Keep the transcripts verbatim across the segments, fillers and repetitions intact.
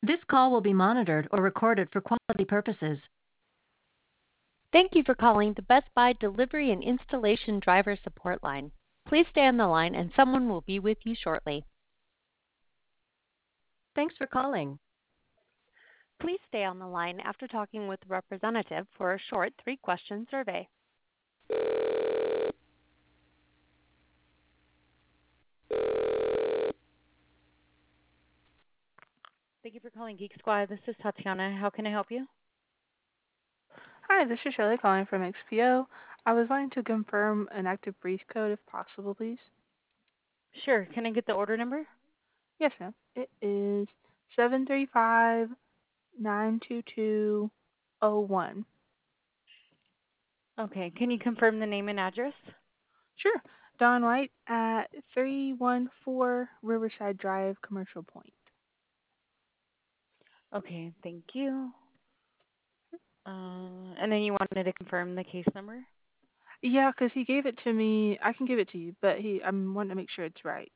This call will be monitored or recorded for quality purposes. Thank you for calling the Best Buy Delivery and Installation Driver Support Line. Please stay on the line and someone will be with you shortly. Thanks for calling. Please stay on the line after talking with a representative for a short three-question survey. Thank you for calling Geek Squad. This is Tatiana. How can I help you? Hi, this is Shirley calling from X P O. I was wanting to confirm an active breach code if possible, please. Sure. Can I get the order number? Yes, ma'am. It is seven three five nine two two zero one. Okay. Can you confirm the name and address? Sure. Don White at three one four Riverside Drive, Commercial Point. Okay. Thank you. Uh, and then you wanted to confirm the case number? Yeah, 'cause he gave it to me. I can give it to you, but he I'm wanting to make sure it's right.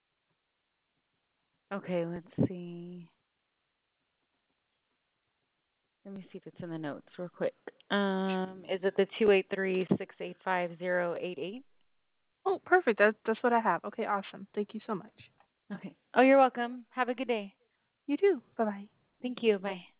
Okay. Let's see. Let me see if it's in the notes real quick. Um, is it the two eight three six eight five zero eight eight? Oh, perfect. That's that's what I have. Okay, awesome. Thank you so much. Okay. Oh, you're welcome. Have a good day. You too. Bye bye. Thank you. Bye.